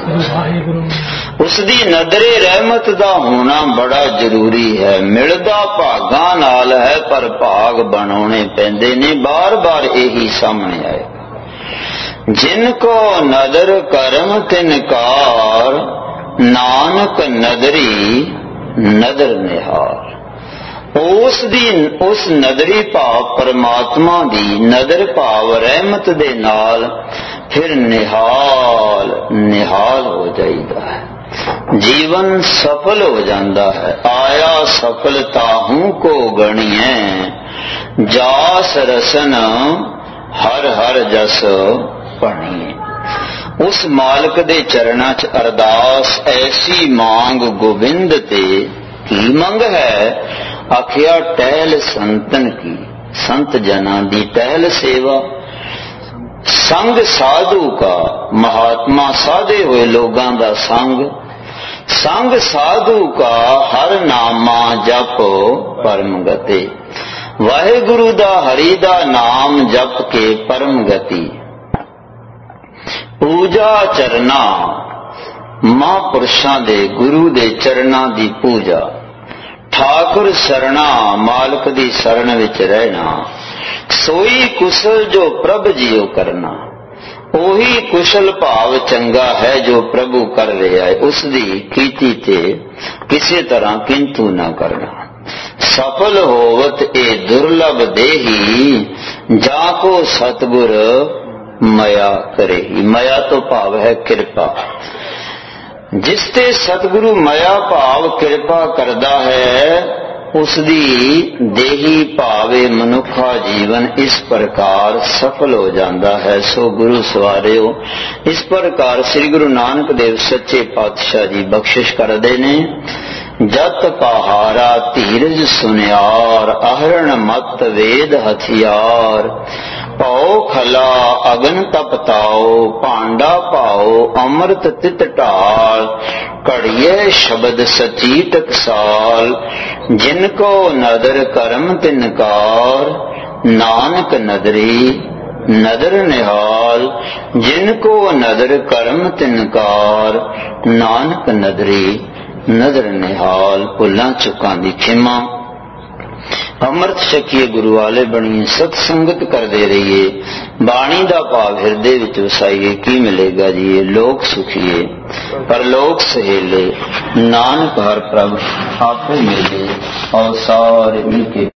ਉਸ ਦੀ ਨਦਰੇ ਰਹਿਮਤ ਦਾ ਹੋਣਾ ਬੜਾ ਜ਼ਰੂਰੀ ਹੈ। ਮਿਲਦਾ ਭਾਗਾਂ ਨਾਲ ਹੈ, ਪਰ ਭਾਗ ਬਣਾਉਣੇ ਪੈਂਦੇ ਨੇ। ਬਾਰ ਬਾਰ ਇਹੀ ਸਾਹਮਣੇ ਆਏ। ਜਿਨ ਕੋ ਨਦਰ ਕਰਮ ਤਿਨਕਾਰ, ਨਾਨਕ ਨਦਰੀ ਨਦਰ ਨਿਹਾਰ। ਉਸ ਦੀ ਉਸ ਨਦਰੀ ਭਾਵ ਪਰਮਾਤਮਾ ਦੀ ਨਦਰ ਭਾਵ ਰਹਿਮਤ ਦੇ ਨਾਲ ਫਿਰ ਨਿਹਾਲ ਨਿਹਾਲ ਹੋ ਜਾਈਦਾ ਹੈ। ਜੀਵਨ ਸਫਲ ਹੋ ਜਾਂਦਾ ਹੈ। ਆਇਆ ਸਫਲਤਾ ਹੂੰ ਕੋ ਗਣੀਐ, ਜਾਸ ਰਸਨ ਹਰ ਹਰ ਜਸ ਪਣੀਏ। ਉਸ ਮਾਲਕ ਦੇ ਚਰਨਾਂ 'ਚ ਅਰਦਾਸ ਐਸੀ ਮੰਗ ਗੋਬਿੰਦ ਤੇ ਕੀ ਮੰਗ ਹੈ? ਆਖਿਆ ਟਹਿਲ ਸੰਤਨ ਕੀ, ਸੰਤ ਜਨਾਂ ਦੀ ਟਹਿਲ ਸੇਵਾ। ਸੰਗ ਸਾਧੂ ਕਾ, ਮਹਾਤਮਾ ਸਾਧੇ ਹੋਏ ਲੋਕਾਂ ਦਾ ਸੰਗ। ਸੰਗ ਸਾਧੂ ਕਾ ਹਰ ਨਾਮਾ ਜਪ ਪਰਮ ਗਤੀ। ਵਾਹਿਗੁਰੂ ਦਾ ਹਰੀ ਦਾ ਨਾਮ ਜਪ ਕੇ ਪਰਮ ਗਤੀ। ਪੂਜਾ ਚਰਨਾ, ਮਹਾਂਪੁਰਸ਼ਾਂ ਦੇ ਗੁਰੂ ਦੇ ਚਰਨਾਂ ਦੀ ਪੂਜਾ। ਠਾਕੁਰ ਸਰਣਾ, ਮਾਲਕ ਦੀ ਸ਼ਰਨ ਵਿੱਚ ਰਹਿਣਾ। ਸੋਈ ਕੁਸਲ ਜੋ ਪ੍ਰਭ ਜੀਓ ਕਰਨਾ। ਉਹੀ ਕੁਸ਼ਲ ਭਾਵ ਚੰਗਾ ਹੈ ਜੋ ਪ੍ਰਭੂ ਕਰ ਰਿਹਾ ਹੈ। ਉਸ ਦੀ ਕੀਤੀ ਤੇ ਕਿਸੇ ਤਰ੍ਹਾਂ ਕਿੰਤੂ ਨਾ ਕਰਨਾ। ਸਫਲ ਹੋਵਤ ਇਹ ਦੁਰਲਭ ਦੇਹੀ, ਜਾ ਕੋ ਸਤਿਗੁਰ ਮਾਇਆ ਕਰੇਗੀ। ਮਾਇਆ ਤੋਂ ਭਾਵ ਹੈ ਕਿਰਪਾ। ਜਿਸ ਤੇ ਸਤਿਗੁਰੂ ਮਾਇਆ ਭਾਵ ਕਿਰਪਾ ਕਰਦਾ ਹੈ, ਉਸ ਦੀ ਦੇਹੀ ਭਾਵੇ ਮਨੁੱਖਾ ਜੀਵਨ ਇਸ ਪ੍ਰਕਾਰ ਸਫਲ ਹੋ ਜਾਂਦਾ ਹੈ। ਸੋ ਗੁਰੂ ਸਵਾਰਿਓ, ਇਸ ਪ੍ਰਕਾਰ ਸ੍ਰੀ ਗੁਰੂ ਨਾਨਕ ਦੇਵ ਸੱਚੇ ਪਾਤਸ਼ਾਹ ਜੀ ਬਖਸ਼ਿਸ਼ ਕਰਦੇ ਨੇ। ਜਤ ਪਹਾਰਾ ਧੀਰਜ ਸੁਨਿਆਰ, ਅਹਰਣ ਮਤ ਵੇਦ ਹਥਿਆਰ। ਪਾਓ ਖਲਾ ਅਗਨ ਤਪਤਾਓ, ਭਾਂਡਾ ਪਾਓ ਅੰਮ੍ਰਿਤ ਤਿਤ ਢਾਲ। ਘੜੀਏ ਸ਼ਬਦ ਸਚੀ ਟਕਸਾਲ, ਜਿਨ ਕੋ ਨਦਰ ਕਰਮ ਤਿਨਕਾਰ। ਨਾਨਕ ਨਦਰੀ ਨਦਰ ਨਿਹਾਲ, ਜਿਨ ਕੋ ਨਦਰ ਕਰਮ ਤਿਨਕਾਰ। ਨਾਨਕ ਨਦਰੀ ਨਦਰ ਨਿਹਾਲ। ਭੁੱਲਾਂ ਚੁੱਕਾਂ ਦੀ ਖਿਮਾ। ਅੰਮ੍ਰਿਤ ਛਕੀਏ, ਗੁਰੂ ਵਾਲੇ ਬਣੀਏ, ਸਤ ਸੰਗਤ ਕਰਦੇ ਰਹੀਏ, ਬਾਣੀ ਦਾ ਭਾਵ ਹਿਰਦੇ ਵਿੱਚ ਵਸਾਈਏ। ਕੀ ਮਿਲੇਗਾ ਜੀ? ਇਹ ਲੋਕ ਸੁਖੀਏ ਪਰਲੋਕ ਸਹੇਲੇ, ਨਾਨਕ ਹਰ ਪ੍ਰਭ ਆਪੇ ਮਿਲੇ। ਔਰ ਸਾਰੇ ਮਿਲ ਕੇ